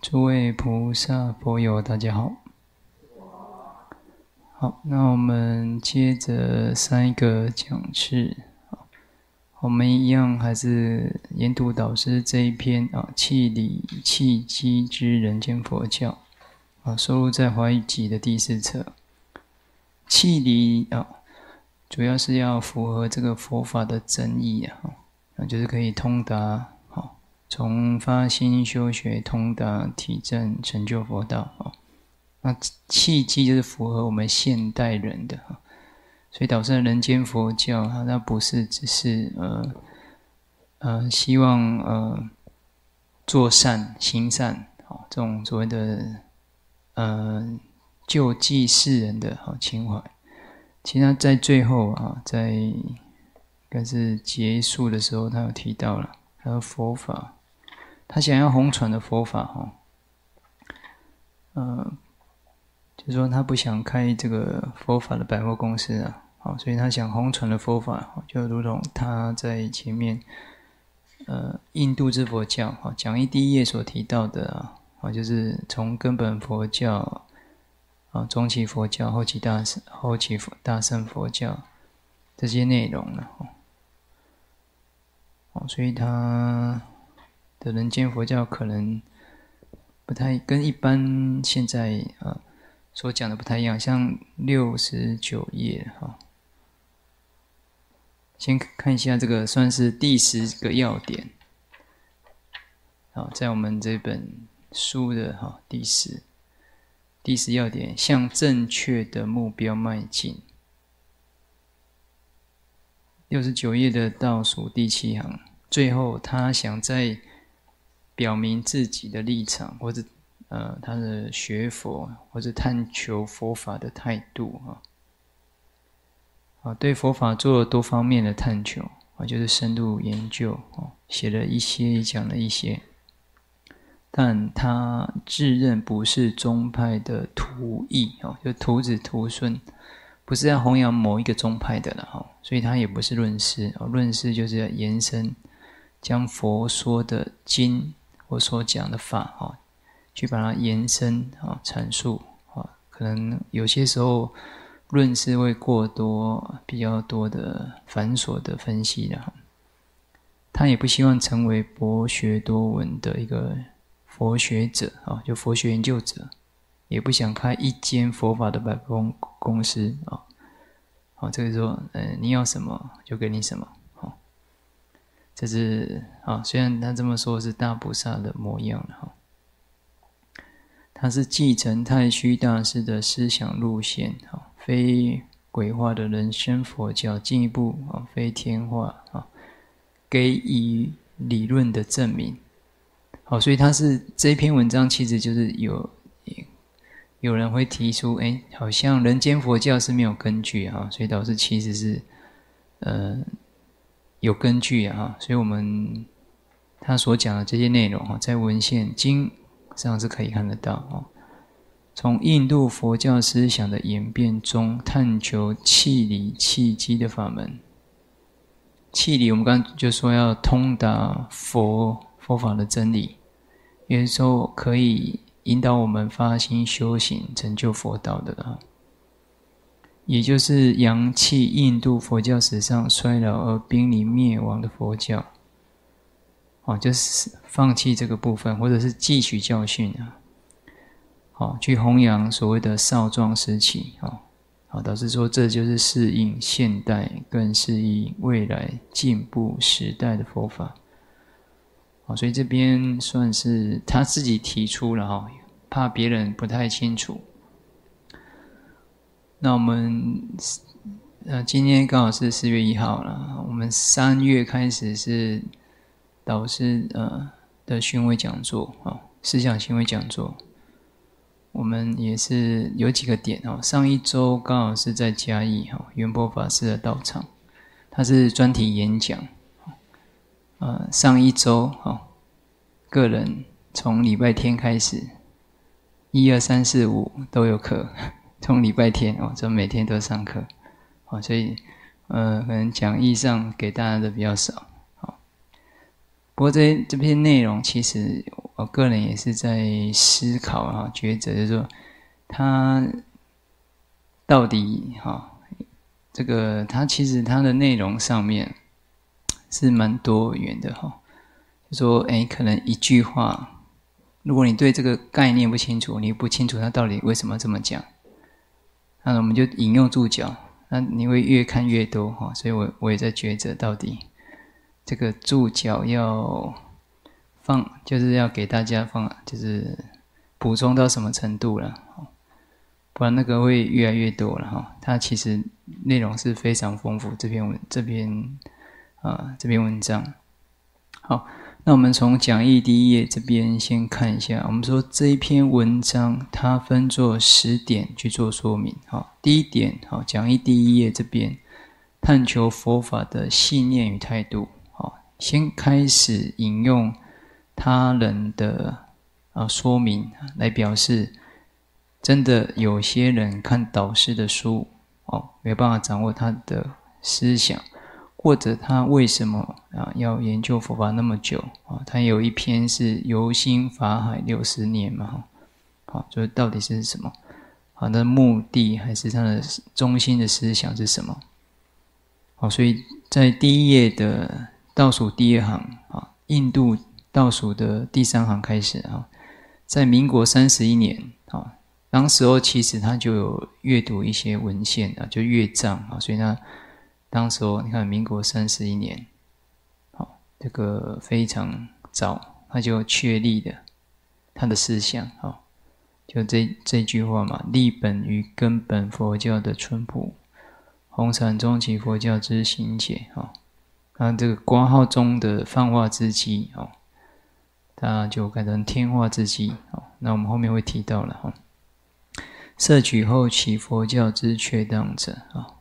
诸位菩萨、佛友，大家好。好，那我们接着上一个讲次，我们一样还是研读导师这一篇契理契机之人间佛教收录在华语集的第4册。契理主要是要符合这个佛法的真义就是可以通达从发心修学通达体证成就佛道那契机就是符合我们现代人的所以导致人间佛教它不是只是希望做善行善这种所谓的救济世人的情怀。其实他在最后在应该是结束的时候他有提到了他的佛法，他想要弘传的佛法就是说他不想开这个佛法的百货公司所以他想弘传的佛法就如同他在前面印度之佛教讲义第1页所提到的就是从根本佛教中期佛教、后期大乘佛教这些内容所以他的人间佛教可能不太跟一般现在所讲的不太一样，像69页先看一下这个算是第10个要点在我们这本书的第10要点，向正确的目标迈进。69页的倒数第7行，最后他想再表明自己的立场，或者他的学佛或者探求佛法的态度对佛法做了多方面的探求就是深入研究写了一些也讲了一些，但他自认不是宗派的徒役就徒子徒孙，不是要弘扬某一个宗派的了所以他也不是论师论师就是要延伸将佛说的经或所讲的法去把它延伸阐述可能有些时候论师会过多比较多的繁琐的分析他也不希望成为博学多闻的一个佛学者就佛学研究者，也不想开一间佛法的百货公司这个说你要什么就给你什么这是虽然他这么说是大菩萨的模样他是继承太虚大师的思想路线非鬼化的人生佛教，进一步非天化给予理论的证明所以他是这篇文章其实就是有人会提出好像人间佛教是没有根据所以导致其实是有根据所以我们他所讲的这些内容在文献经上是可以看得到从印度佛教思想的演变中探求契理契机的法门。契理我们刚刚就说要通达佛法的真理，有的时候可以引导我们发心修行成就佛道的也就是扬弃印度佛教史上衰老而濒临灭亡的佛教就是放弃这个部分，或者是汲取教训去弘扬所谓的少壮时期导致说这就是适应现代更适应未来进步时代的佛法所以这边算是他自己提出了怕别人不太清楚。那我们今天刚好是4月1号了，我们3月开始是导师的巡回讲座思想行为讲座，我们也是有几个点上一周刚好是在嘉义圆波法师的道场，他是专题演讲上一周个人从礼拜天开始1、2、3、4、5都有课，从礼拜天就每天都上课所以可能讲义上给大家的比较少不过这篇内容其实我个人也是在思考啊，抉择，就是说它到底这个它其实它的内容上面是蛮多元的就说可能一句话，如果你对这个概念不清楚，你不清楚它到底为什么这么讲，那我们就引用注脚，那你会越看越多所以我也在抉择到底这个注脚要放，就是要给大家放，就是补充到什么程度了不然那个会越来越多了它其实内容是非常丰富，这篇文章。好，那我们从讲义第一页这边先看一下，我们说这一篇文章它分作10点去做说明第一点讲义第一页这边探求佛法的信念与态度先开始引用他人的说明来表示，真的有些人看导师的书没有办法掌握他的思想，或者他为什么要研究佛法那么久他有一篇是游心法海60年嘛就是到底是什么他的目的还是他的中心的思想是什么所以在第一页的倒数第2行印度倒数的第3行开始在民国31年当时候其实他就有阅读一些文献就阅藏所以他当时候你看民国31年这个非常早他就确立了他的思想就这句话嘛，立本于根本佛教的淳朴，红禅终其佛教之行解那这个括号中的泛化之机它就改成天化之机那我们后面会提到了摄取后起佛教之确当者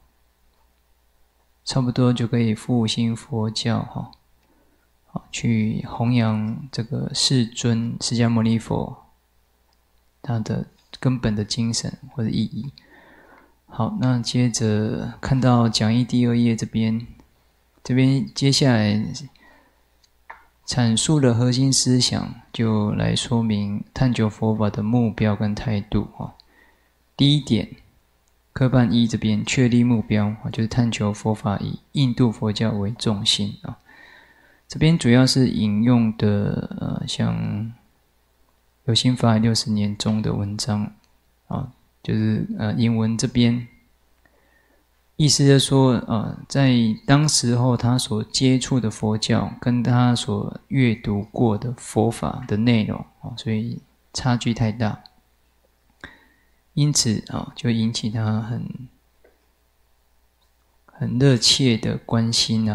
差不多就可以复兴佛教去弘扬这个世尊释迦牟尼佛他的根本的精神或者意义。好，那接着看到讲义第2页这边接下来阐述的核心思想，就来说明探究佛法的目标跟态度第一点，科判1这边确立目标就是探求佛法以印度佛教为重心这边主要是引用的像游心法海60年中的文章就是引文这边意思就是说在当时候他所接触的佛教跟他所阅读过的佛法的内容所以差距太大，因此就引起他很热切的关心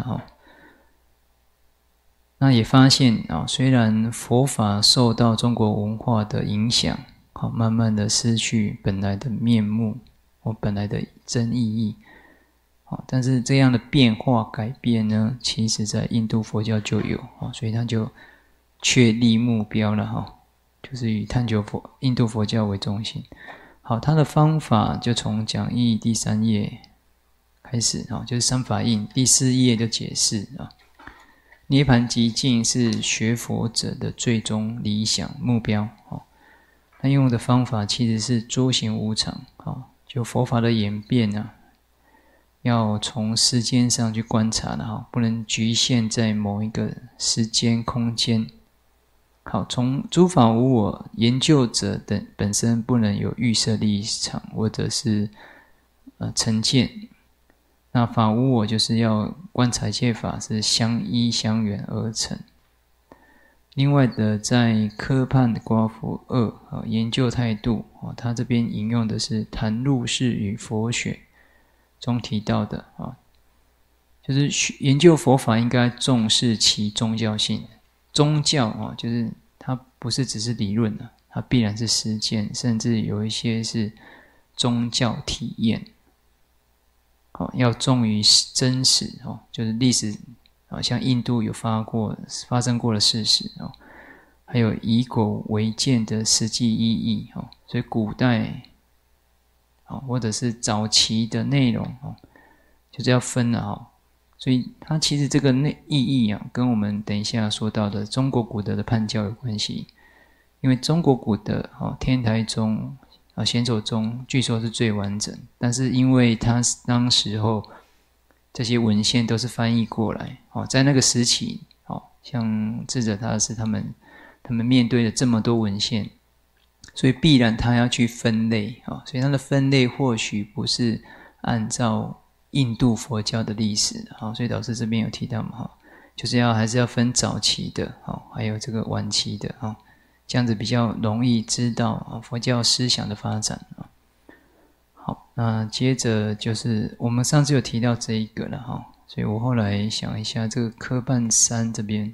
那也发现虽然佛法受到中国文化的影响慢慢的失去本来的面目或本来的真意义但是这样的变化改变呢，其实在印度佛教就有所以他就确立目标了就是以探究印度佛教为中心。好，他的方法就从讲义第3页开始就是三法印第4页就解释涅槃极境是学佛者的最终理想目标他用的方法其实是诸行无常就佛法的演变要从时间上去观察的不能局限在某一个时间空间。好，从诸法无我研究者等本身不能有预设立场或者是成见，那法无我就是要观察一切法是相依相缘而成。另外的在科判瓜佛2研究态度他这边引用的是谈入世与佛学中提到的就是研究佛法应该重视其宗教性，宗教就是它不是只是理论它必然是实践，甚至有一些是宗教体验要重于真实就是历史像印度有发生过的事实还有以果为鉴的实际意义所以古代或者是早期的内容就是要分所以它其实这个意义跟我们等一下说到的中国古德的判教有关系。 因为中国古的天台宗显首宗据说是最完整，但是因为他当时候这些文献都是翻译过来，在那个时期，像智者大师他们面对了这么多文献，所以必然他要去分类，所以他的分类或许不是按照印度佛教的历史，所以导师这边有提到嘛，就是还是要分早期的，还有这个晚期的，这样子比较容易知道佛教思想的发展。好，那接着就是我们上次有提到这一个了，所以我后来想一下，这个科办3这边，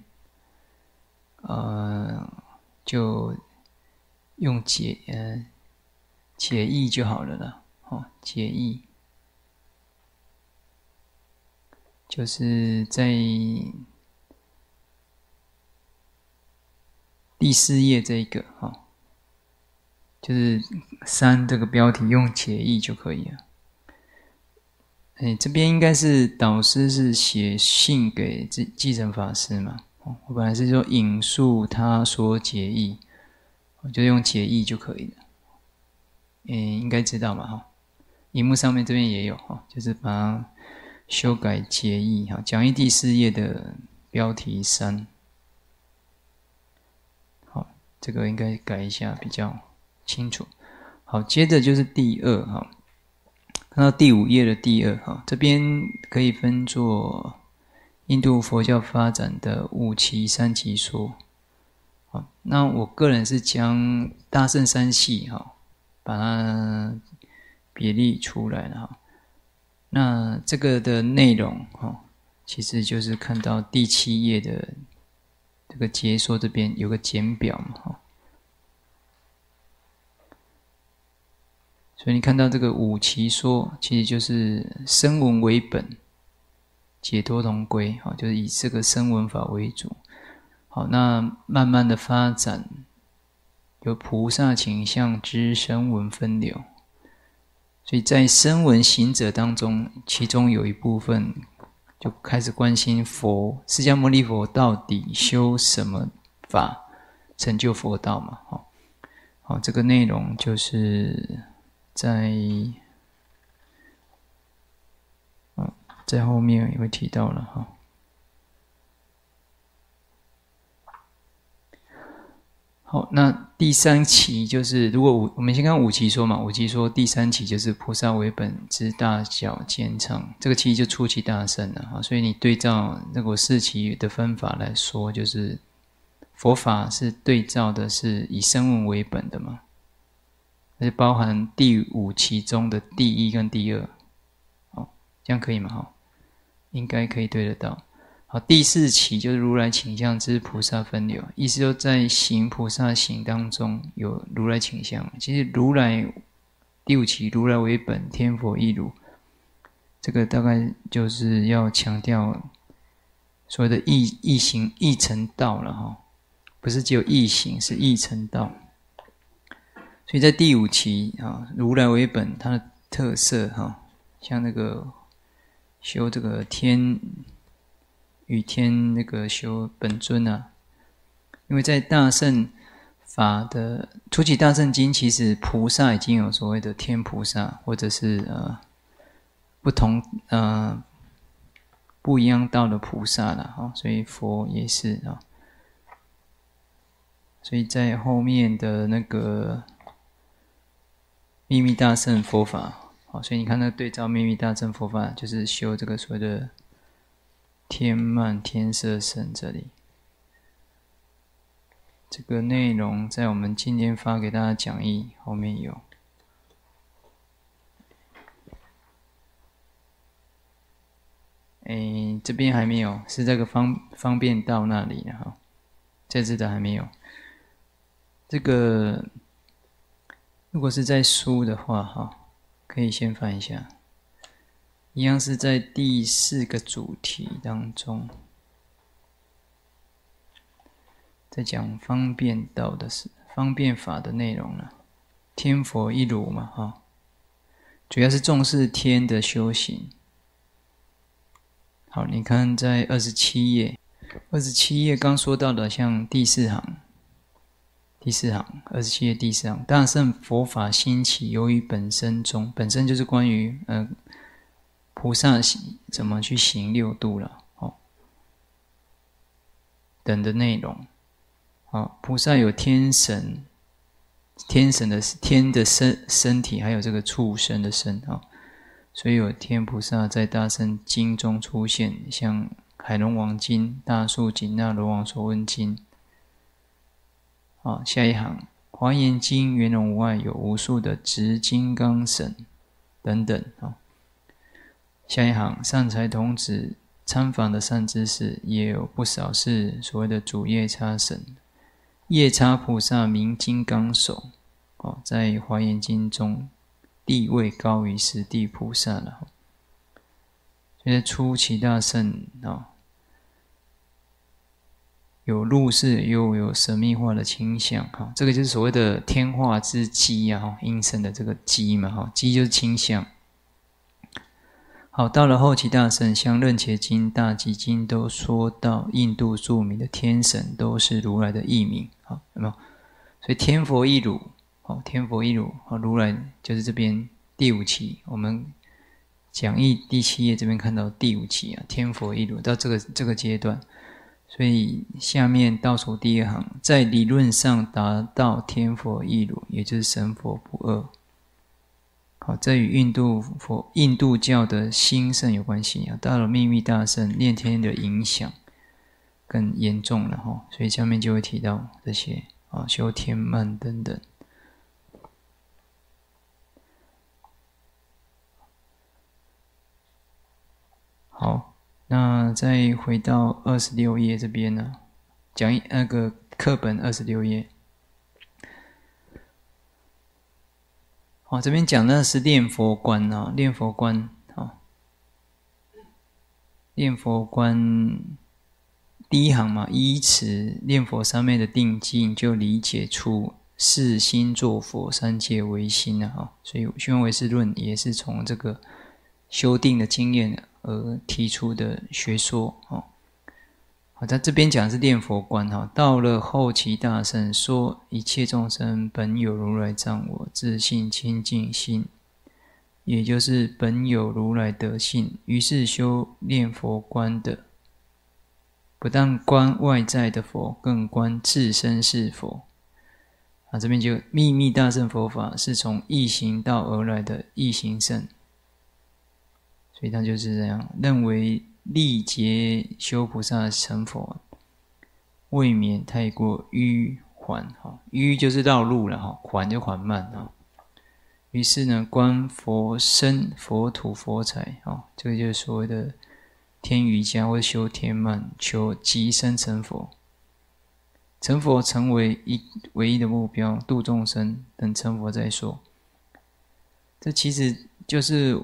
就用解义就好了啦，解义就是在第4页这一个，就是3这个标题用解义就可以了。这边应该是导师是写信给继承法师嘛，我本来是说引述他说解义，就用解义就可以了。应该知道嘛，荧幕上面这边也有，就是把它修改解义，讲义第4页的标题3。好，这个应该改一下比较清楚。好，接着就是第2，看到第5页的第2，这边可以分作印度佛教发展的5期3级说。那我个人是将大乘三系把它别立出来了。那这个的内容其实就是看到第7页的这个解说这边有个简表嘛，所以你看到这个5期说，其实就是声闻为本，解脱同归，就是以这个声闻法为主。好，那慢慢的发展，有菩萨倾向之声闻分流，所以在声闻行者当中，其中有一部分就开始关心佛，释迦牟尼佛到底修什么法成就佛道嘛？好，这个内容就是在后面也会提到了哈。好，那第3期就是，如果我们先看5期说嘛，5期说第3期就是菩萨为本之大小兼畅，这个期就初期大乘了，所以你对照那个4期的分法来说，就是佛法是对照的是以声闻为本的嘛，而且包含第5期中的第1跟第2，这样可以吗？应该可以对得到。好，第4期就是如来倾向之菩萨分流，意思就在行菩萨行当中有如来倾向。其实如来第5期如来为本，天佛亦如，这个大概就是要强调所谓的易行易成道了哈，不是只有易行，是易成道。所以在第5期如来为本，它的特色像那个修这个天与天那个修本尊啊，因为在大乘法的初期大乘经，其实菩萨已经有所谓的天菩萨，或者是不同不一样道的菩萨了所以佛也是所以在后面的那个秘密大乘佛法，所以你看那个对照秘密大乘佛法，就是修这个所谓的天慢天色身这里，这个内容在我们今天发给大家讲义后面有。这边还没有，是这个方便到那里了哈，这次的还没有。这个如果是在书的话可以先翻一下。一样是在第4个主题当中，在讲方便道的事，方便法的内容了。天佛一如嘛主要是重视天的修行。好，你看在27页，27页刚说到的，像第4行， 第4行，27页第4行，大乘佛法兴起，由于本身中，本身就是关于菩萨怎么去行六度了，等的内容。菩萨有天神的天的身体，还有这个畜生的身所以有天菩萨在大乘经中出现，像海龙王经、大树紧那罗王所问经。下一行，华严经圆融无碍，有无数的执金刚神等等。下一行，善财童子参访的善知识也有不少是所谓的主夜叉神。夜叉菩萨名金刚手，在华严经中地位高于十地菩萨了。所以初期大圣有入世又有神秘化的倾向，这个就是所谓的天化之机阴身的这个机嘛，机就是倾向。好，到了后期大圣，像楞伽经、大集经都说到印度著名的天神都是如来的译名，有没有？所以天佛一如，天佛一如，如来就是这边第5期，我们讲义第7页这边看到第5期天佛一如到这个阶段。所以下面倒数第2行，在理论上达到天佛一如，也就是神佛不二。好，这与印度教的兴盛有关系到了秘密大圣，念天的影响更严重了所以下面就会提到这些修天慢等等。好。那再回到26页这边呢，讲那个课本26页。这边讲的是念佛观念佛观念佛观第1行嘛，依此念佛三昧的定境，就理解出四心作佛，三界唯心所以虚空唯识论也是从这个修定的经验而提出的学说好，在这边讲的是念佛观到了后期大圣，说一切众生本有如来藏我，自性清净心，也就是本有如来德性。于是修念佛观的，不但观外在的佛，更观自身是佛这边就秘密大乘佛法是从异行道而来的异行圣。所以他就是这样认为，历劫修菩萨成佛，未免太过迂缓迂就是绕路了缓就缓慢于是呢，观佛身、佛土、佛财这个就是所谓的天瑜伽或修天慢，求即生成佛。成佛成为唯一的目标，度众生，等成佛再说。这其实就是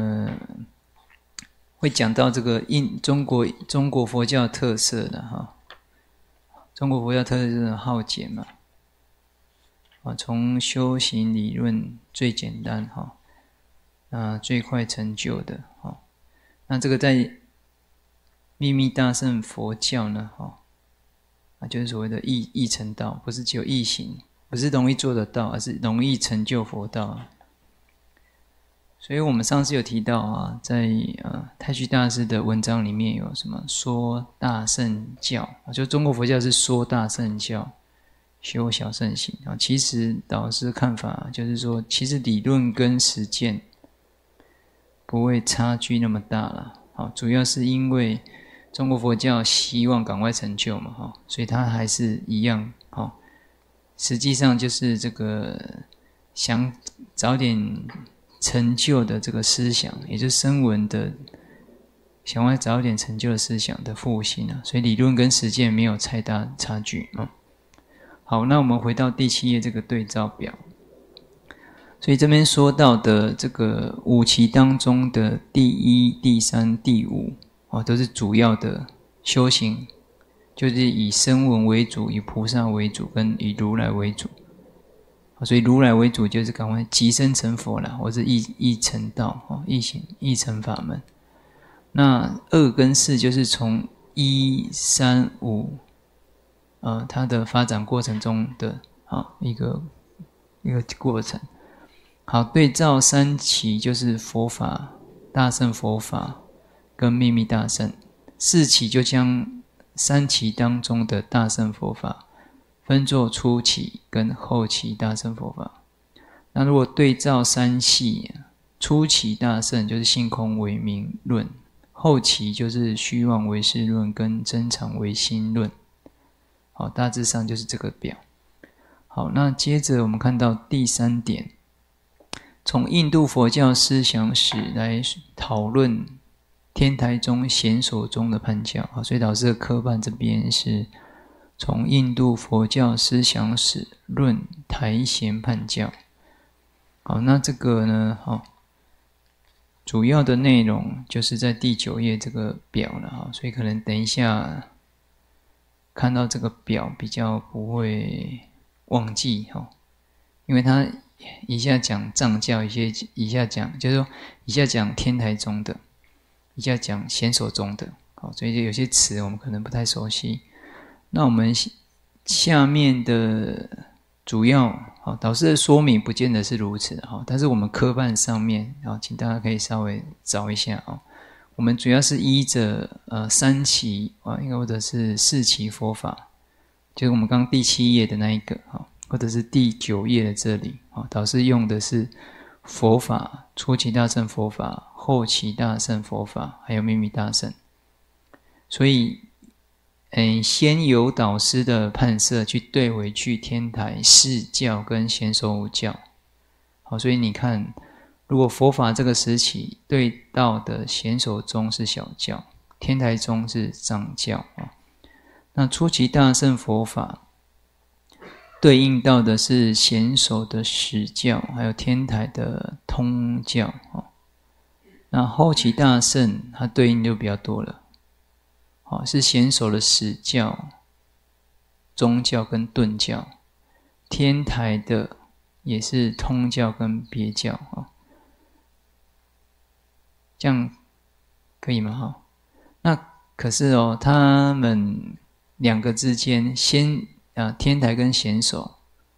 会讲到这个中国佛教特色的中国佛教特色就是好简嘛从修行理论最简单最快成就的那这个在秘密大乘佛教呢就是所谓的易成道，不是只有易行，不是容易做得到，而是容易成就佛道所以我们上次有提到在太虚大师的文章里面有什么说大乘教就中国佛教是说大乘教，修小乘行其实导师看法就是说，其实理论跟实践不会差距那么大了主要是因为中国佛教希望赶快成就嘛所以它还是一样实际上就是这个想早点成就的这个思想，也就是声闻的想要早点成就的思想的复兴所以理论跟实践没有太大差距好，那我们回到第7页这个对照表。所以这边说到的这个5期当中的第1、第3、第5都是主要的修行，就是以声闻为主，以菩萨为主，跟以如来为主所以如来为主就是赶快即生成佛啦，或是易成道易成法门。那2跟4就是从1、3、5它的发展过程中的好，一个过程。好，对照三期就是佛法、大乘佛法跟秘密大乘，四期就将三期当中的大乘佛法分作初期跟后期大乘佛法。那如果对照三系，初期大乘就是性空唯名论，后期就是虚妄唯识论跟真常唯心论。好，大致上就是这个表。好，那接着我们看到第3点，从印度佛教思想史来讨论天台宗、显首宗的判教。好，所以老师的科判这边是从印度佛教思想史论台显判教。好，那这个呢，主要的内容就是在第9页这个表了，所以可能等一下看到这个表比较不会忘记，因为他一下讲藏教，一下讲就是说一下讲天台宗的，一下讲显首宗的，所以有些词我们可能不太熟悉。那我们下面的主要导师的说明不见得是如此，但是我们科判上面请大家可以稍微找一下，我们主要是依着3期应该或者是4期佛法，就是我们刚刚第7页的那一个，或者是第9页的这里，导师用的是佛法、初期大乘佛法、后期大乘佛法，还有秘密大乘。所以先由导师的判摄去对回去天台释教跟显首五教。好，所以你看，如果佛法这个时期对到的显首宗是小教，天台宗是藏教，那初期大乘佛法对应到的是显首的实教，还有天台的通教。那后期大乘它对应就比较多了，是显首的实教、宗教跟顿教，天台的也是通教跟别教，这样可以吗？那可是他们两个之间天台跟显首，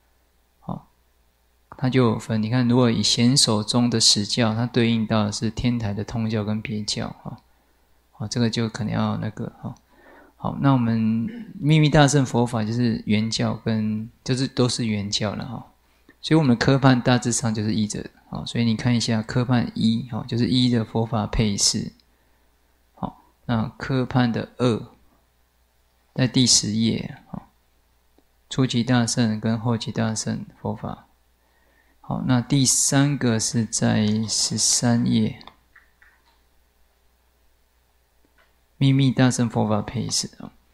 它就有分。你看，如果以显首中的实教，它对应到的是天台的通教跟别教，这个就可能要那个。好，那我们秘密大乘佛法就是原教跟就是都是原教了，所以我们的科判大致上就是依着，所以你看一下科判1，就是依的佛法配饰。好，那科判的2在第10页，初期大乘跟后期大乘佛法。好，那第3个是在13页，秘密大乘佛法配饰。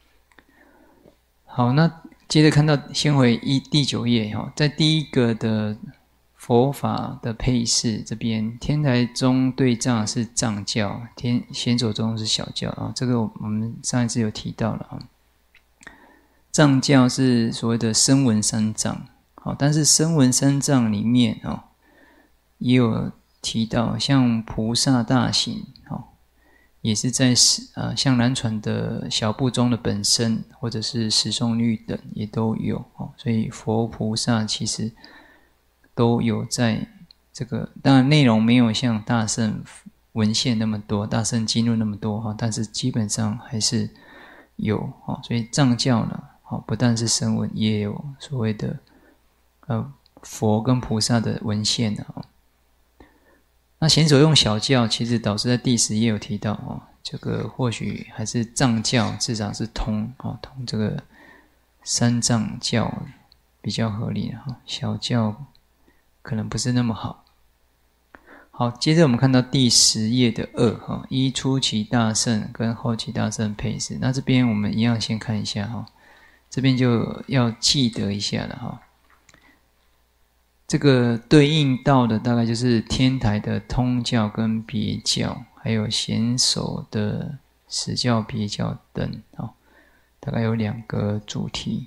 好，那接着看到先回第9页，在第1个的佛法的配饰这边，天台宗对藏是藏教，显首宗是小教，这个我们上一次有提到了。藏教是所谓的声闻三藏，但是声闻三藏里面也有提到，像菩萨大行，也是在像南传的小部宗的本身，或者是十诵律等也都有，所以佛菩萨其实都有在这个，当然内容没有像大乘文献那么多，大乘经论那么多，但是基本上还是有，所以藏教呢，不但是声闻，也有所谓的佛跟菩萨的文献。那显首用小教，其实导师在第10页有提到，这个或许还是藏教至少是通这个三藏教比较合理，小教可能不是那么好。好，接着我们看到第10页的2，依初期大乘跟后期大乘配饰。那这边我们一样先看一下，这边就要记得一下了。这个对应到的大概就是天台的通教跟别教，还有显首的实教、别教等，大概有2个主题。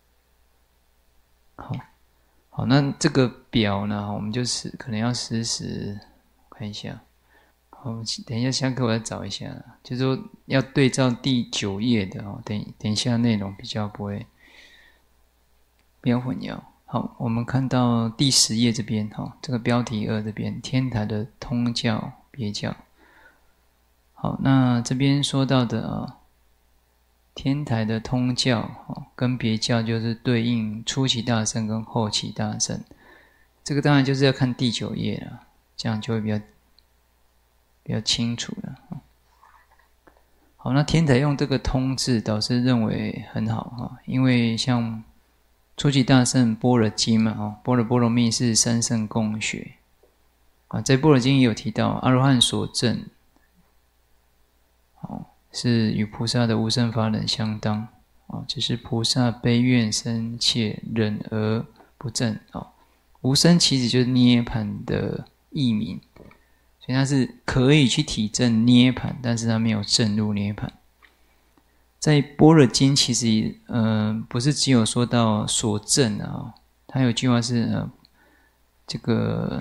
好，那这个表呢，我们就是可能要实时看一下。好，等一下下课我再找一下，就是说要对照第9页的，等一下内容比较不要混淆。 好，我们看到第10页这边，这个标题2这边，天台的通教别教。好，那这边说到的天台的通教跟别教就是对应初期大乘跟后期大乘，这个当然就是要看第9页了，这样就会比较清楚了。好，那天台用这个通字，导师认为很好因为像初期大乘般若经嘛般若波罗蜜是三圣共学在般若经也有提到阿罗汉所证是与菩萨的无生法忍相当只是菩萨悲愿深切，忍而不证无生其实就是涅槃的译名，所以它是可以去体证涅槃，但是它没有证入涅槃。在般若经其实不是只有说到所证它有句话是这个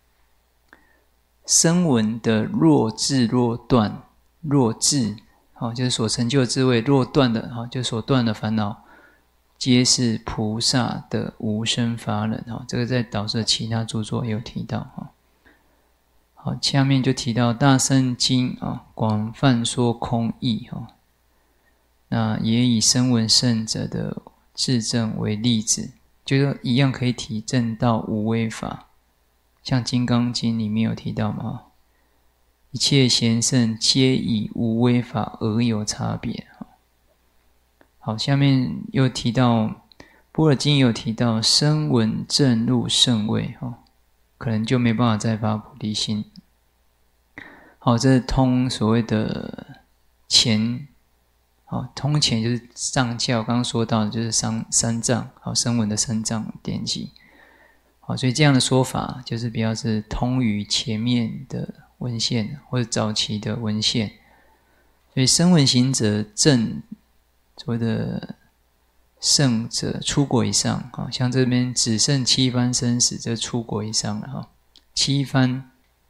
声闻的若智若断，若智就是所成就的智慧，若断的就是所断的烦恼，皆是菩萨的无生法忍这个在导师的其他著作也有提到好，下面就提到大乘经广泛说空义那也以声闻圣者的自证为例子，就是一样可以体证到无为法，像《金刚经》里面有提到嘛一切贤圣皆以无为法而有差别。好，下面又提到般若经有提到声闻证入圣位可能就没办法再发菩提心。好，这是通所谓的前通前就是藏教，刚刚说到的就是三藏声闻的三藏典籍所以这样的说法就是比较是通于前面的文献或者早期的文献。所以声闻行者证所谓的圣者出国以上像这边只剩7番生死，这出国以上了7番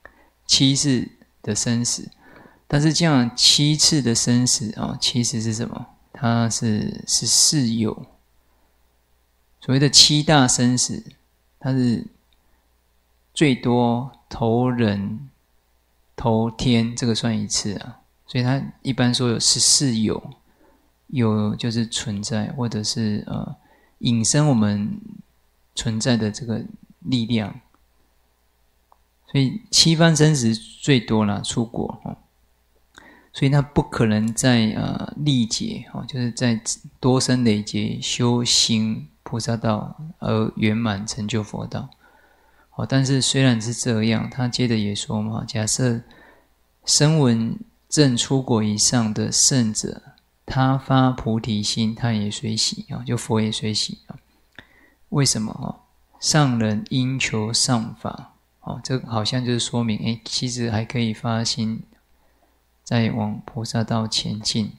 7世的生死，但是这样7次的生死其实是什么？它是14有，所谓的7大生死，它是最多投人投天，这个算一次所以它一般说有14有，有就是存在或者是引申我们存在的这个力量，所以7番生死最多啦，出国所以他不可能在历劫就是在多生累劫修行菩萨道而圆满成就佛道但是虽然是这样，他接着也说嘛，假设声闻证出国以上的圣者，他发菩提心，他也随喜就佛也随喜为什么上人应求上法这个好像就是说明其实还可以发心再往菩萨道前进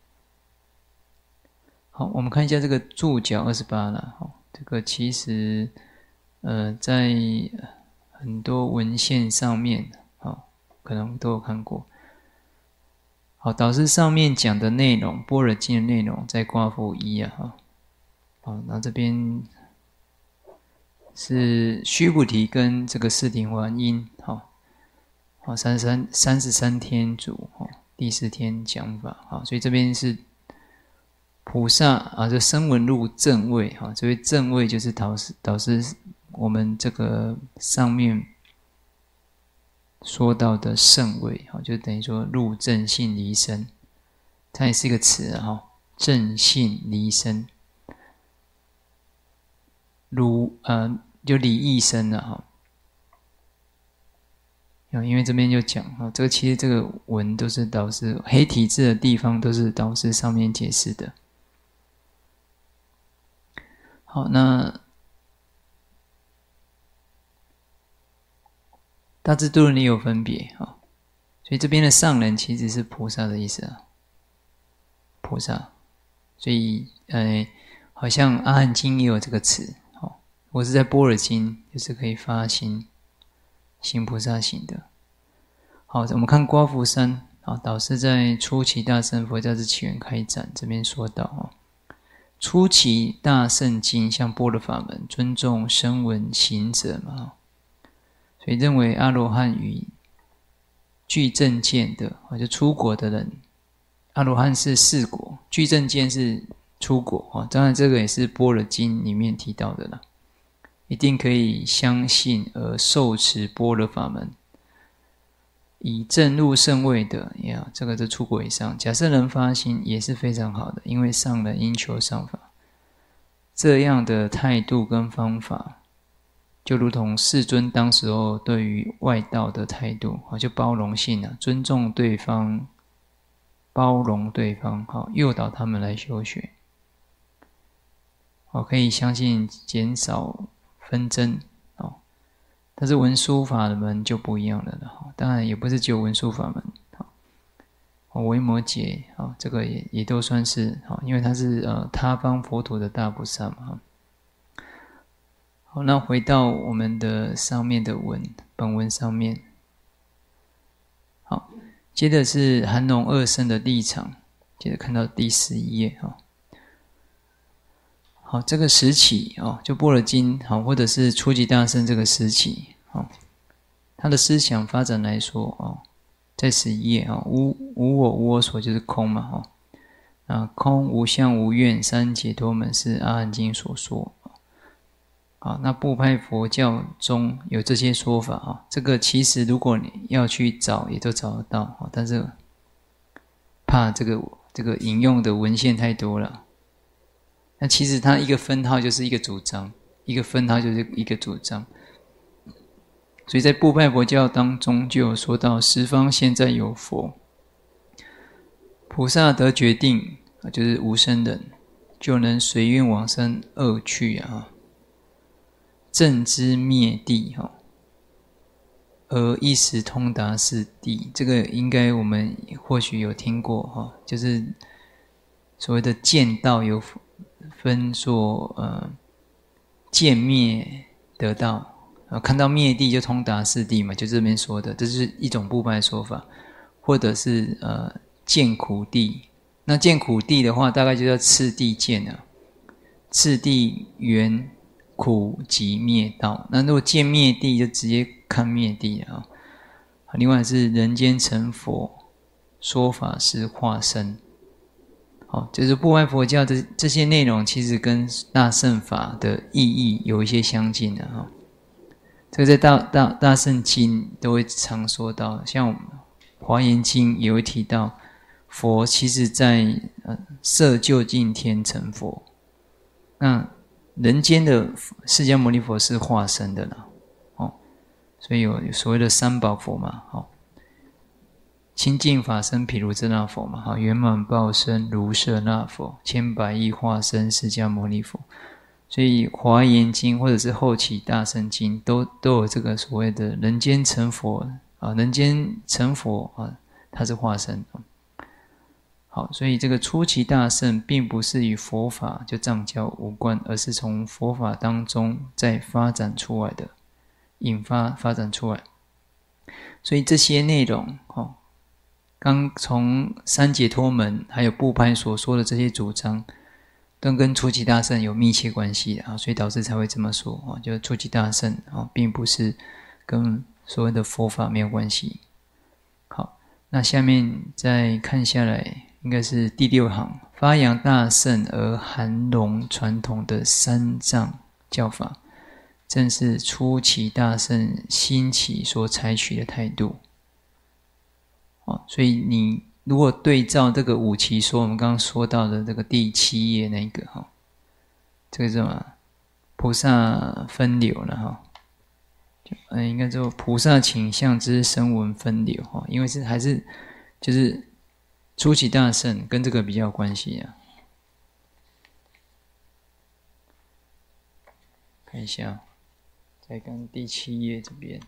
好，我们看一下这个注脚28了这个其实在很多文献上面可能都有看过。好，导师上面讲的内容，般若经的内容在卦符1那这边是须菩提跟这个释顶还因33天主第4天讲法所以这边是菩萨这声闻入正位这位正位就是导师我们这个上面说到的圣位就等于说入正信离身，它也是一个词正信离身就离一身了因为这边就讲这个其实这个文都是导师黑体字的地方都是导师上面解释的。好，那大智度论也有分别所以这边的上人其实是菩萨的意思菩萨，所以好像阿含经也有这个词或是在般若经就是可以发心行菩萨行的。好，我们看卦符3导师在初期大乘佛教之起源开展这边说到初期大乘经像般若法门，尊重声闻行者嘛，所以认为阿罗汉与具正见的，就出国的人，阿罗汉是四果，具正见是出国，当然这个也是般若经里面提到的啦，一定可以相信而受持般若法门。以正入圣位的，这个是出国以上。假设能发心也是非常好的，因为上人应求上法。这样的态度跟方法，就如同世尊当时候对于外道的态度，就包容性尊重对方，包容对方，诱导他们来修学。可以相信减少纷争。但是文殊法门就不一样了，当然也不是只有文殊法门，维摩诘这个也都算是，因为他是他方佛土的大菩萨嘛。好，那回到我们的上面的本文上面，好，接着是含容二圣的立场，接着看到第11页。好，这个时期就般若经或者是初级大乘这个时期，他的思想发展来说，在11页无我无我所就是空嘛，空无相无愿三解脱门是阿含经所说。那部派佛教中有这些说法，这个其实如果你要去找也都找得到，但是怕这个引用的文献太多了。那其实它一个分号就是一个主张，一个分号就是一个主张。所以在部派佛教当中就有说到，十方现在有佛，菩萨得决定，就是无生人，就能随愿往生恶趣正知灭地而一时通达是地。这个应该我们或许有听过就是所谓的见道有分作见灭得道，看到灭地就通达是地嘛，就这边说的，这是一种部派说法。或者是见苦地，那见苦地的话大概就叫次第见次第缘苦集灭道。那如果见灭地就直接看灭地了另外是人间成佛，说法是化身。就是部派佛教这些内容其实跟大乘法的意义有一些相近的这个在大乘经都会常说到，像华严经也会提到，佛其实在摄究竟天成佛，那人间的释迦牟尼佛是化身的啦所以有所谓的三宝佛嘛清净法身毗卢遮那佛嘛圆满报身如舍那佛，千百亿化身释迦牟尼佛。所以华严经或者是后期大乘经都有这个所谓的人间成佛人间成佛它是化身好，所以这个初期大乘并不是与佛法就藏教无关，而是从佛法当中再发展出来的，引发发展出来。所以这些内容刚从三解脱门还有部派所说的这些主张都跟初期大乘有密切关系的所以导致才会这么说就是初期大乘并不是跟所谓的佛法没有关系。好，那下面再看下来应该是第6行，发扬大乘而含容传统的三藏教法，正是初期大乘兴起所采取的态度所以你如果对照这个五期说，我们刚刚说到的这个第7页那个这个是什么？菩萨分流了应该说菩萨倾向之声闻分流因为还是就是初期大乘跟这个比较有关系看一下，再看第7页这边。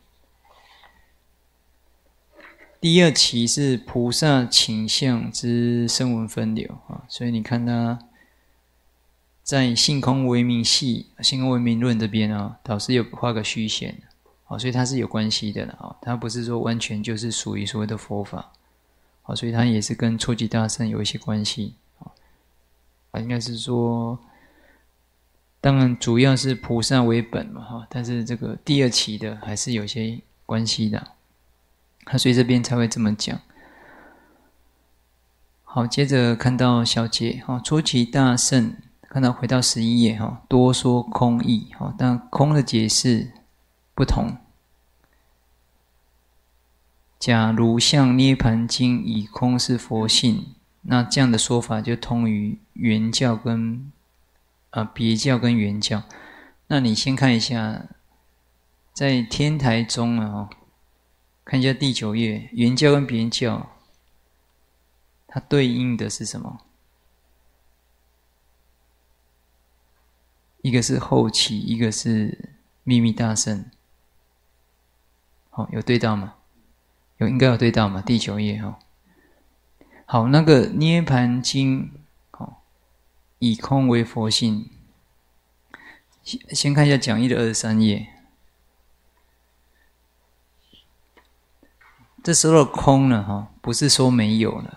第2期是菩萨倾向之声闻分流所以你看他在性空唯名系、性空唯名论这边导师有画个虚线所以它是有关系的它不是说完全就是属于所谓的佛法所以它也是跟初级大乘有一些关系应该是说，当然主要是菩萨为本嘛，但是这个第二期的还是有些关系的，所以这边才会这么讲。好，接着看到小节，初期大圣，看到回到11页，多说空义，但空的解释不同。假如像涅盘经以空是佛性，那这样的说法就通于原教跟别教跟原教。那你先看一下，在天台中啊，看一下第9页，原教跟别教，它对应的是什么？一个是后期，一个是秘密大圣。有对到吗？应该有对到嘛？第9页好，那个涅盘经以空为佛性，先看一下讲义的23页。这时候的空呢，不是说没有了。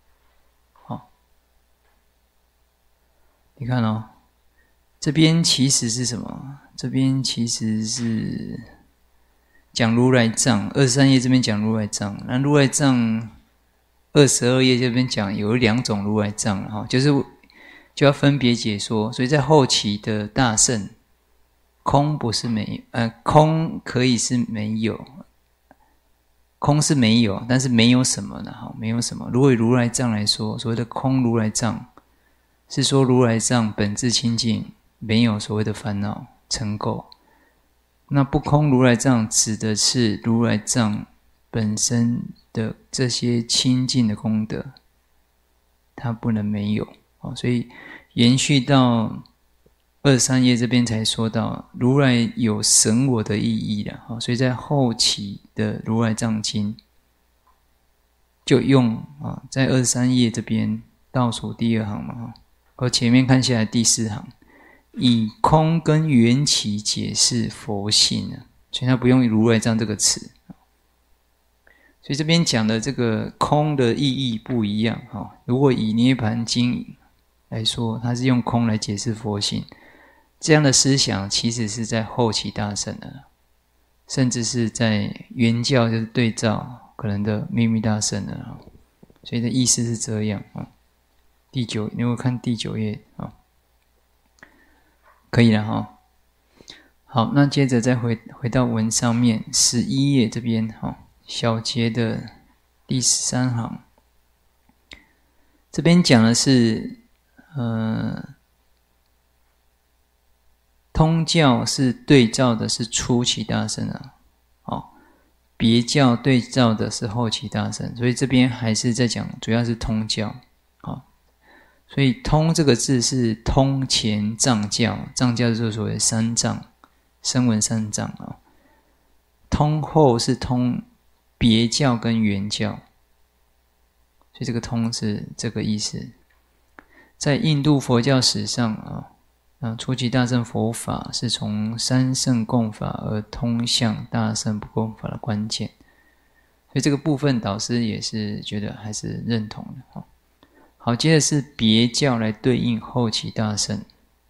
你看这边其实是什么？这边其实是讲如来藏，23页这边讲如来藏，那如来藏22页这边讲有2种如来藏，就要分别解说。所以在后期的大圣，空不是没有，空可以是没有，空是没有，但是没有什么呢？没有什么。如果以如来藏来说，所谓的空如来藏，是说如来藏本自清净，没有所谓的烦恼尘垢。那不空如来藏指的是如来藏本身的这些清净的功德，它不能没有。所以延续到23页这边才说到如来有神我的意义了。所以在后期的如来藏经就用在23页这边倒数第2行嘛，而前面看下来第4行，以空跟缘起解释佛性，所以他不用如来藏这个词。所以这边讲的这个空的意义不一样。如果以涅盘经来说，它是用空来解释佛性，这样的思想其实是在后期大圣的，甚至是在原教就是对照可能的秘密大圣的。所以的意思是这样。第9，你会看第9页可以了好，那接着再回到文上面11页这边小节的第13行，这边讲的是通教是对照的是初期大圣别教对照的是后期大圣，所以这边还是在讲主要是通教。所以通这个字是通前藏教，藏教就是所谓三藏，声闻三藏通后是通别教跟原教，所以这个通是这个意思。在印度佛教史上初期大乘佛法是从三圣共法而通向大乘不共法的关键，所以这个部分导师也是觉得还是认同的。好，接着是别教来对应后期大乘。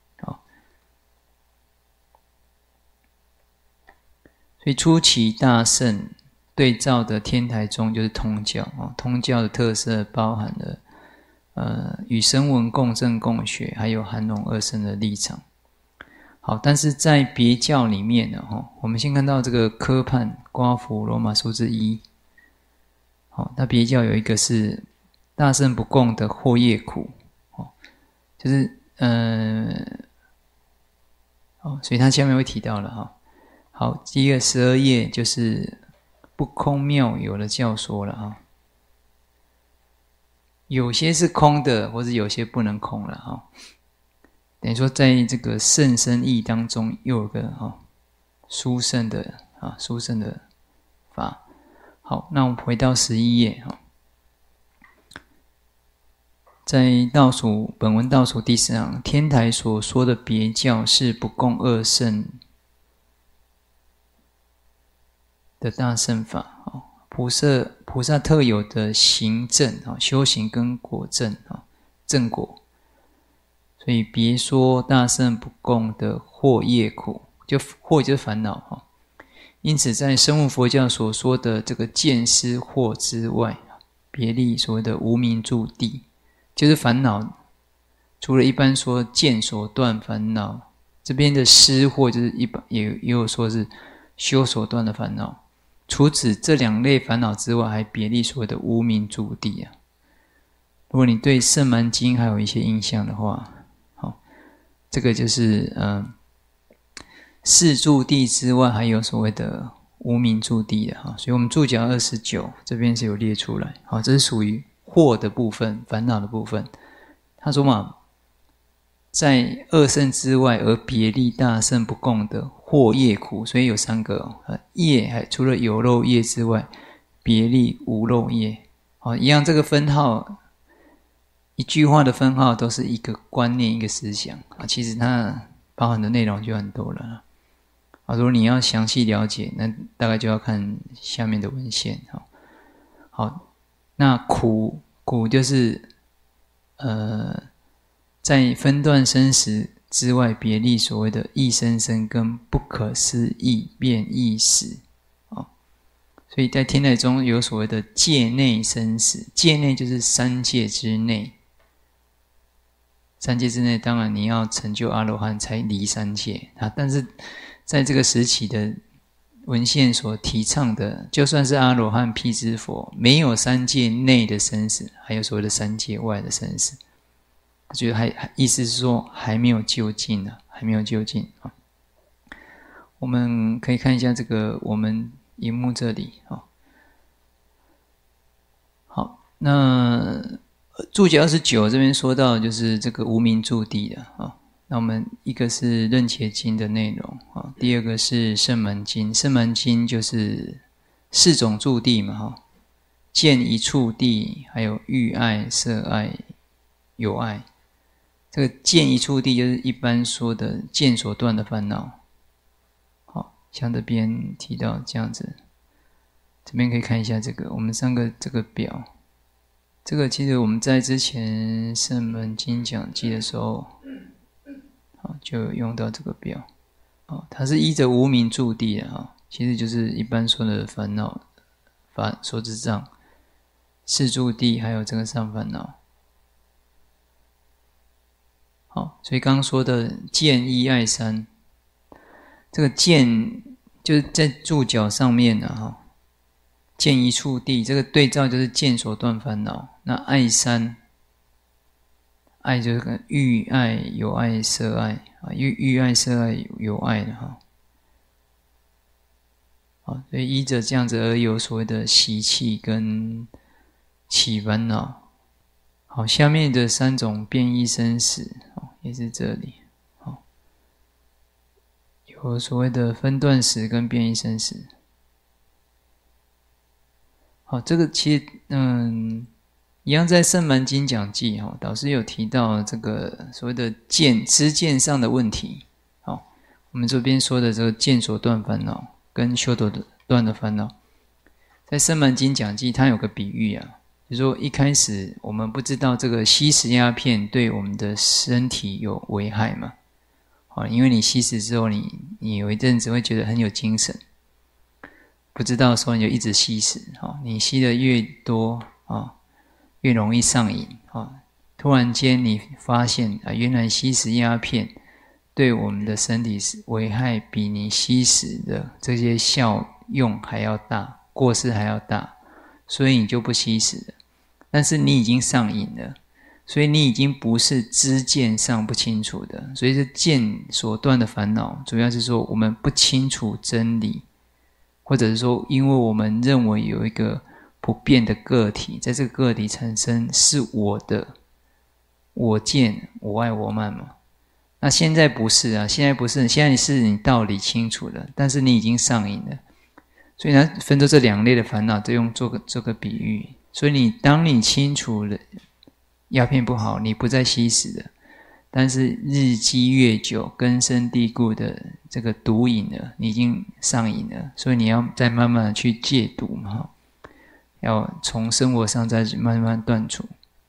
所以初期大乘对照的天台宗就是通教。通教的特色包含了与声闻共振共学，还有含容二圣的立场。好，但是在别教里面呢，我们先看到这个科判刮符罗马数字1。好，那别教有一个是大乘不共的惑业苦，就是所以他下面会提到了好，第一个12页就是不空妙有的教说了有些是空的，或者有些不能空了等于说在这个甚深义当中又有个殊胜的殊胜的法。好，那我们回到11页在本文倒数第4行，天台所说的别教是不共二圣的大乘法，菩萨特有的行正修行跟果正正果。 所以别说大圣不共的惑业苦，就惑就是烦恼哈。因此在声闻佛教所说的这个见思惑之外，别立所谓的无明住地，就是烦恼。除了一般说见所断烦恼，这边的思惑就是一般也有说是修所断的烦恼。除此这两类烦恼之外，还别立所谓的无明住地啊。如果你对圣蛮经还有一些印象的话，好，这个就是四住地之外还有所谓的无明住地的哈，所以我们注脚29这边是有列出来。好，这是属于惑的部分，烦恼的部分。他说嘛，在二圣之外而别立大圣不共的惑业苦，所以有三个业，还除了有漏业之外，别立无漏业。好，一样这个分号，一句话的分号都是一个观念，一个思想啊，其实它包含的内容就很多了。如果你要详细了解，那大概就要看下面的文献。好，那苦就是在分段生死之外，别立所谓的异生生跟不可思议变异死。所以在天台中有所谓的界内生死，界内就是三界之内。三界之内，当然你要成就阿罗汉才离三界啊。但是在这个时期的文献所提倡的，就算是阿罗汉辟支佛，没有三界内的生死，还有所谓的三界外的生死。我觉得意思是说还没有究竟啊，还没有究竟啊。我们可以看一下这个我们荧幕这里啊。好，那注解29这边说到就是这个无明住地的啊。那我们一个是楞伽经的内容啊，第二个是圣蛮经。圣蛮经就是四种住地嘛哈，见一处地，还有欲爱、色爱、有爱。这个见一处地就是一般说的见所断的烦恼。好，像这边提到这样子，这边可以看一下这个我们三个这个表。这个其实我们在之前圣蛮经讲记的时候，就有用到这个表。它是依着无明住地的其实就是一般说的烦恼、所知障、四住地，还有这个上烦恼。好，所以刚刚说的见一爱三，这个见就是在注脚上面的见一处地，这个对照就是见所断烦恼。那爱三，爱就是欲爱、有爱、色爱欲爱、色爱、有爱的好，所以依着这样子而有所谓的习气跟起烦恼。好，下面的三种变异生死也是这里。有所谓的分段死跟变异生死。好，这个其实一样在圣蛮经讲记导师有提到这个所谓的知见上的问题。好，我们这边说的这个见所断烦恼跟修所断的烦恼，在圣蛮经讲记它有个比喻就是说一开始我们不知道这个吸食鸦片对我们的身体有危害嘛。因为你吸食之后你有一阵子会觉得很有精神，不知道说你就一直吸食你吸的越多越容易上瘾突然间你发现原来吸食鸦片对我们的身体危害比你吸食的这些效用还要大，过失还要大，所以你就不吸食了。但是你已经上瘾了，所以你已经不是知见上不清楚的，所以是见所断的烦恼，主要是说我们不清楚真理，或者是说因为我们认为有一个不变的个体，在这个个体产生是我的我见我爱我慢嘛。那现在不是现在不是，现在是你道理清楚了，但是你已经上瘾了。所以呢，分作这两类的烦恼，就用做个比喻。所以当你清楚了鸦片不好，你不再吸食了，但是日积月久根深蒂固的这个毒瘾了，你已经上瘾了，所以你要再慢慢的去戒毒嘛，要从生活上再慢慢断除。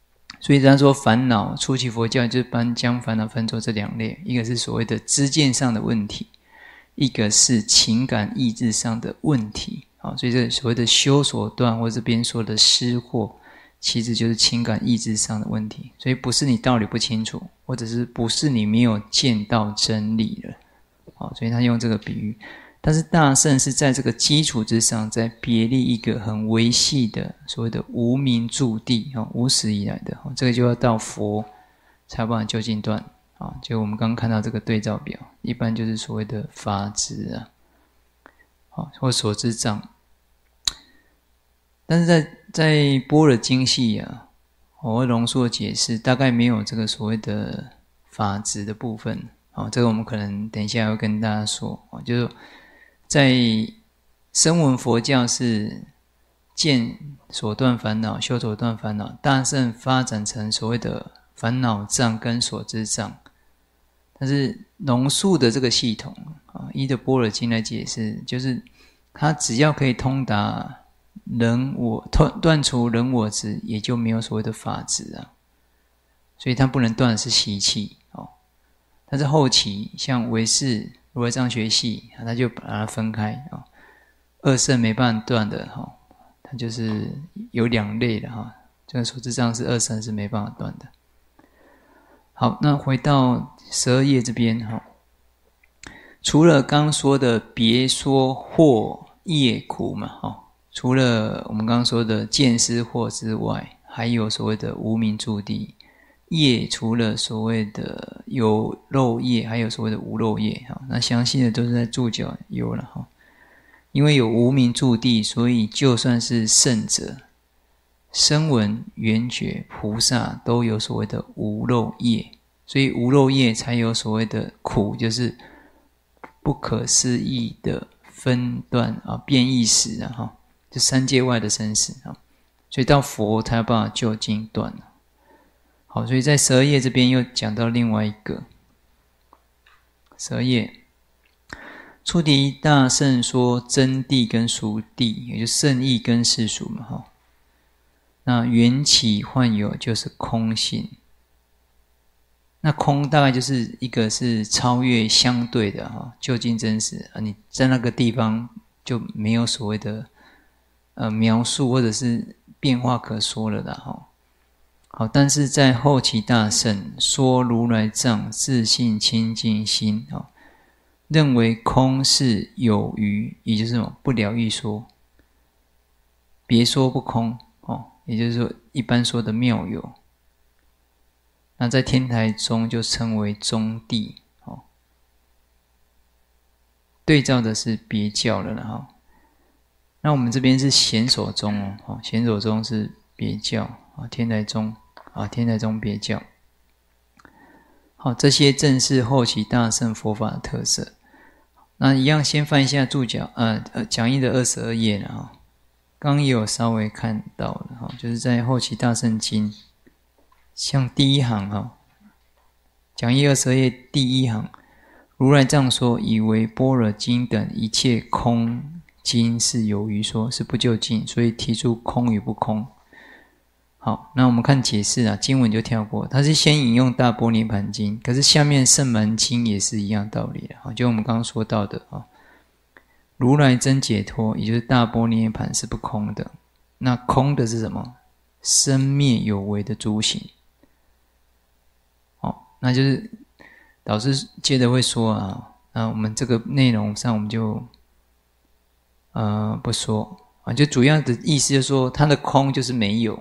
所以他说烦恼，初期佛教就是将烦恼分作这两类，一个是所谓的知见上的问题，一个是情感意志上的问题。所以这所谓的修所断，或这边说的失惑，其实就是情感意志上的问题。所以不是你道理不清楚，或者是不是你没有见到真理了。所以他用这个比喻。但是大乘是在这个基础之上，再别立一个很微细的所谓的无明住地，无始以来的，这个就要到佛才有办法究竟断。就我们刚刚看到这个对照表，一般就是所谓的法执或所知障。但是在般若经系我会浓缩的解释，大概没有这个所谓的法执的部分。这个我们可能等一下会跟大家说。就是在声闻佛教是见所断烦恼，修所断烦恼，大乘发展成所谓的烦恼障跟所知障。但是浓缩的这个系统依着般若经来解释，就是它只要可以通达人我，断除人我执，也就没有所谓的法执所以它不能断的是习气但是后期像唯识如来藏学系，他就把它分开二乘没办法断的它就是有两类的这个所知障是二乘是没办法断的。好，那回到12页这边除了刚说的别说惑业苦嘛除了我们刚刚说的见思惑之外，还有所谓的无明住地业，除了所谓的有漏业，还有所谓的无漏业那详细的都是在注脚有了因为有无明住地，所以就算是圣者、声闻、缘觉、菩萨都有所谓的无漏业，所以无漏业才有所谓的苦，就是不可思议的分段变异时就三界外的生死所以到佛才有办法究竟断好，所以在12页这边又讲到另外一个12页，初地大圣说真谛跟俗谛，也就是圣义跟世俗嘛那缘起幻有就是空性，那空大概就是一个是超越相对的究竟真实你在那个地方就没有所谓的描述或者是变化可说了的好，但是在后期大圣说如来藏自性清净心认为空是有余，也就是什么不了义说，别说不空也就是说一般说的妙有，那在天台中就称为中谛对照的是别教了那我们这边是显手中显手中是别教天台中天台中别教好，这些正是后期大乘佛法的特色。那一样先翻一下注脚讲义的22页了刚也有稍微看到了就是在后期大乘经像第一行讲义22页第一行，如来藏说以为般若经等一切空经是有余说，是不究竟，所以提出空与不空。好，那我们看解释经文就跳过，它是先引用大般涅盘经，可是下面圣门经也是一样道理就我们刚刚说到的如来真解脱，也就是大般涅盘是不空的，那空的是什么？生灭有为的诸行那就是导师接着会说那我们这个内容上我们就不说就主要的意思就是说它的空就是没有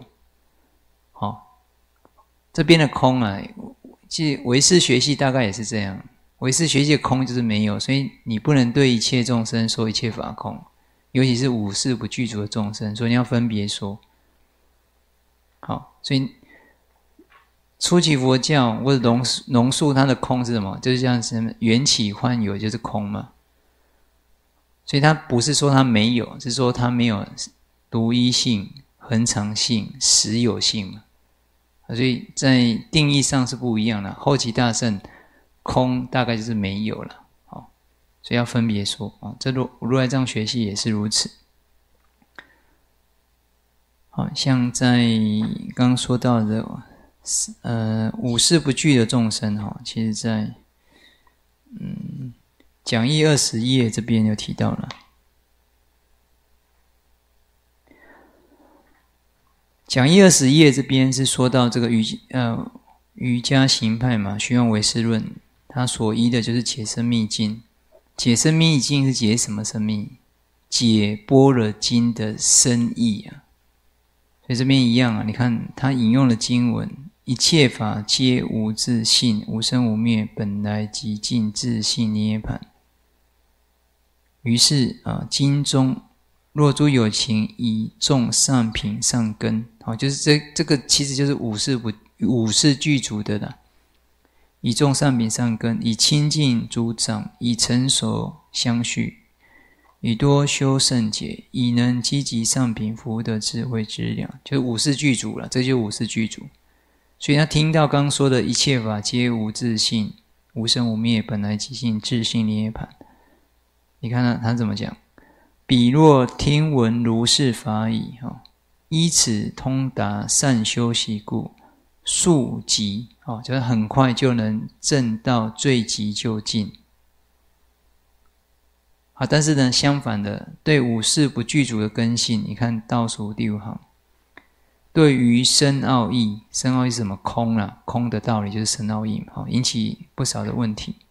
这边的空其实唯识学系大概也是这样，唯识学系的空就是没有，所以你不能对一切众生说一切法空，尤其是五识不具足的众生，所以你要分别说好，所以初期佛教或者浓缩它的空是什么？就是像什么缘起幻有就是空嘛，所以它不是说它没有，是说它没有独一性、恒常性、实有性嘛。所以在定义上是不一样的。后期大乘空大概就是没有了所以要分别说这如来藏学系也是如此。好，像在刚刚说到的五事不惧的众生哈，其实在讲义20页这边有提到了。讲义20页这边是说到这个瑜伽行派嘛，虚妄唯识论，它所依的就是解深密经。解深密经是解什么深密？解般若经的深义啊。所以这边一样啊，你看他引用了经文：一切法皆无自性，无生无灭，本来即尽自性涅槃。于是经中若诸有情，以种上品上根，就是这个其实就是五事具足的啦。以种上品上根，以清净主长，以成熟相续，以多修圣解，以能积极上品福德智慧之量，就是五事具足了，这就是五事具足。所以他听到刚说的一切法皆无自性，无生无灭，本来即性自性涅槃。你看他怎么讲？彼若听闻如是法已，依此通达善修习故，速疾，就是很快就能证到最极究竟。好，但是呢，相反的，对五事不具足的根性，你看倒数第5行，对于深奥义，深奥义是什么？空啦，空的道理就是深奥义嘛，引起不少的问题。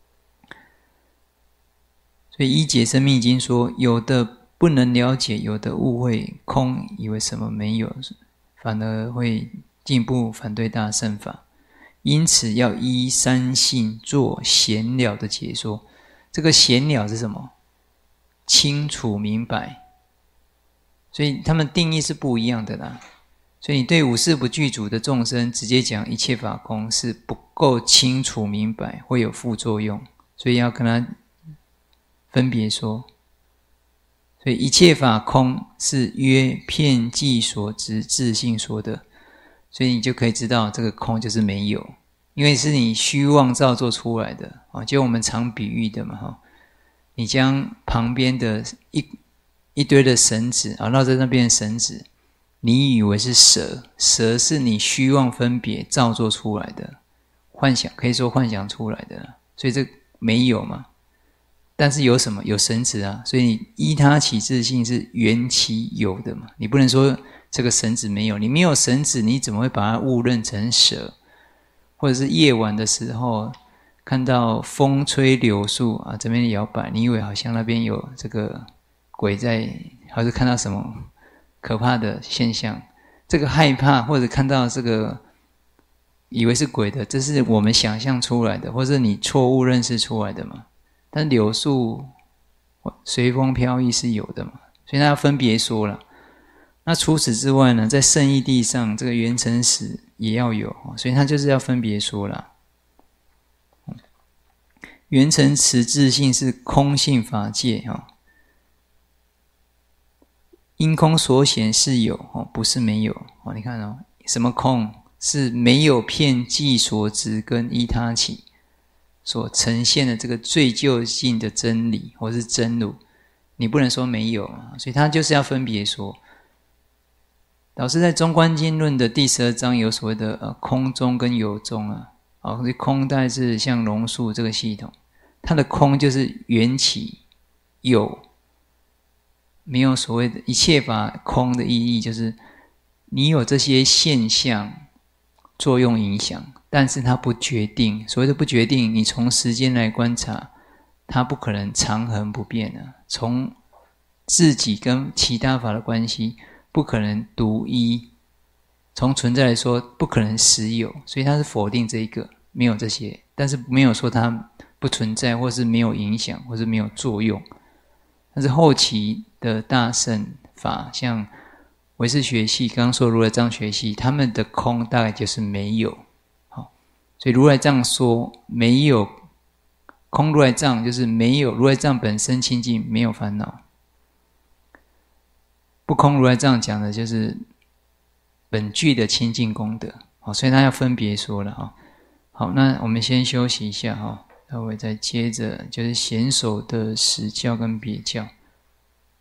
所以依解深密经说，有的不能了解，有的误会空，以为什么没有，反而会进一步反对大乘法。因此要依三性做显了的解说。这个显了是什么？清楚明白。所以他们定义是不一样的啦。所以你对五事不具足的众生直接讲一切法空是不够清楚明白，会有副作用，所以要跟他分别说。所以一切法空是约遍计所执自性说的，所以你就可以知道这个空就是没有，因为是你虚妄造作出来的就我们常比喻的嘛，你将旁边的一堆的绳子绕在那边的绳子，你以为是蛇，蛇是你虚妄分别造作出来的，幻想，可以说幻想出来的，所以这没有嘛。但是有什么？有绳子啊，所以你依他起自性是缘起有的嘛，你不能说这个绳子没有，你没有绳子，你怎么会把它误认成蛇？或者是夜晚的时候看到风吹柳树这边摇摆，你以为好像那边有这个鬼在，还是看到什么可怕的现象？这个害怕或者看到这个以为是鬼的，这是我们想象出来的，或者你错误认识出来的嘛。但柳树随风飘逸是有的嘛，所以他要分别说了。那除此之外呢，在圣义地上这个缘成实也要有，所以他就是要分别说了。缘成实自性是空性法界，因空所显是有，不是没有。你看什么空？是没有遍计所执跟依他起所呈现的这个最究竟的真理或是真如，你不能说没有，所以他就是要分别说。老师在中观经论的第12章有所谓的空中跟有中空大概是像龙树这个系统，它的空就是缘起有，没有所谓的一切法空的意义，就是你有这些现象作用影响，但是它不决定。所谓的不决定，你从时间来观察，它不可能长恒不变的。从自己跟其他法的关系，不可能独一。从存在来说，不可能实有，所以它是否定这一个，没有这些，但是没有说它不存在，或是没有影响，或是没有作用。但是后期的大乘法，像唯识学系，刚刚说如来藏学系，他们的空大概就是没有。所以如来藏说没有空，如来藏就是没有，如来藏本身清净，没有烦恼。不空如来藏讲的就是本具的清净功德，所以他要分别说了。好，那我们先休息一下，待会再接着就是显手的实教跟别教。